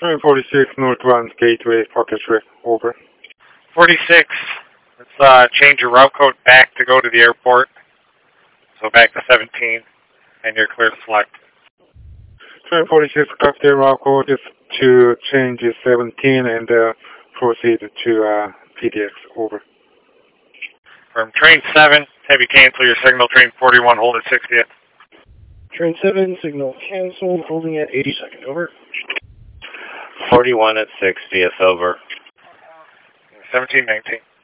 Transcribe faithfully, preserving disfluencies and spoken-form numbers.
Train forty-six, northbound Gateway, Parketry, over. forty-six, let's uh, change your route code back to go to the airport. So back to seventeen, and you're clear to select. Train forty-six, copy route code is to change is seventeen and uh, proceed to uh, P D X, over. From train seven, have you cancel your signal. Train forty-one, hold at sixtieth. Train seven, signal canceled, holding at eighty-second, over. forty-one at sixtieth, over. seventeen nineteen.